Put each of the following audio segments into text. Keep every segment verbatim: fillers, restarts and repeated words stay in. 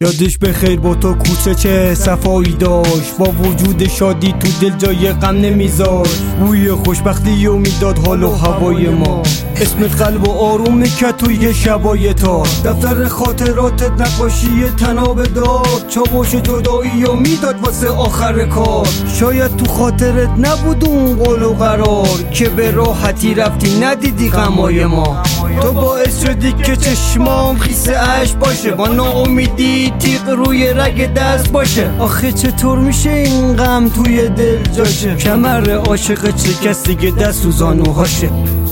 یادش بخیر با تو کوچه چه صفایی داشت، با وجود شادی تو دل جای غم نمیذاشت. بوی خوشبختی و میداد حال و هوای ما، اسمت قلب و آروم میکرد توی شبای تا. دفتر خاطراتت نقاشی تناب داد، چاوش جدایی و میداد واسه آخر کار. شاید تو خاطرت نبود اون قول و قرار، که به راحتی رفتی ندیدی غمای ما. تو باعث شدی که چشمام خیس اش باشه، با ناامیدی تیغ روی رگ دست باشه. آخه چطور میشه این غم توی دل جاشه، کمر عاشق شکستی که دست و زانوهاشه.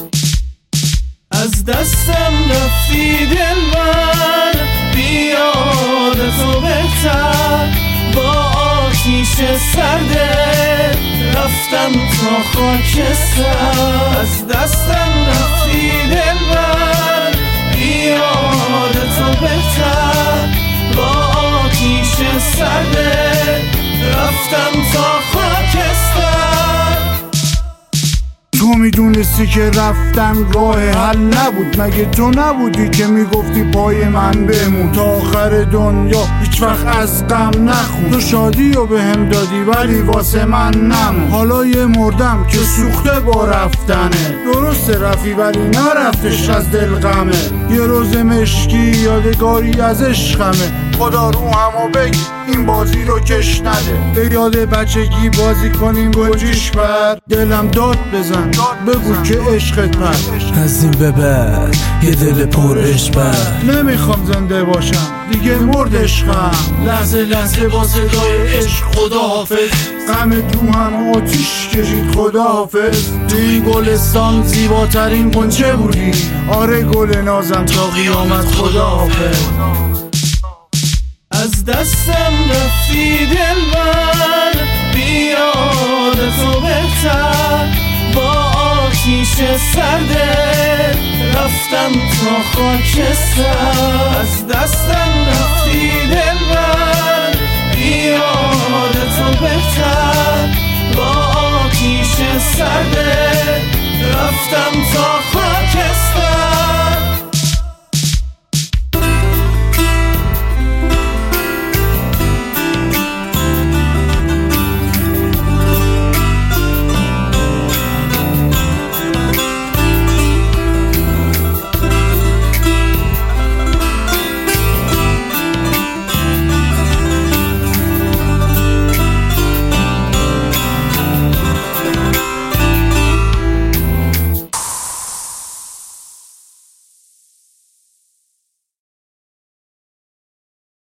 از دستم رفتی دلبر، بیاد تو بهتر. با آتیش سرده رفتم تا خاکستر. از دستم رفتی دلبر، بیاد تو بهتر. با آتیش سرده رفتم تا خاکستر. تو میدونستی که رفتن راه حل نبود، مگه تو نبودی که میگفتی پای من بمون تا آخر دنیا هیچ وقت از غم نخون. تو شادی رو به هم دادی ولی واسه من نمون. حالا یه مردم که سوخته با رفتنه، درسته رفی ولی نرفتش از دل غمه. یه روز مشکی یادگاری از عشقمه، خدا رو همو بگی این بازی رو کش نده. به یاد بچگی بازی کنیم گنجیش بر، دلم داد بزن بگو که عشقت پر. از این به بعد یه دل پر عشق بر، نمیخوام زنده باشم دیگه مرد عشقم. لحظه لحظه با صدای عشق خدا حافظ، غم تو هم آتیش کشید خدا حافظ. تو این گلستان زیباترین غنچه بودی، آره گل نازم تا قیامت خدا حافظ. از دستم رفتی دلبر، بیاد تو بهتر. با آتیش سرده رفتم تا خاکستر. از دستم رفتی دلبر، بیاد تو بهتر. با آتیش سرده رفتم تا خاکستر.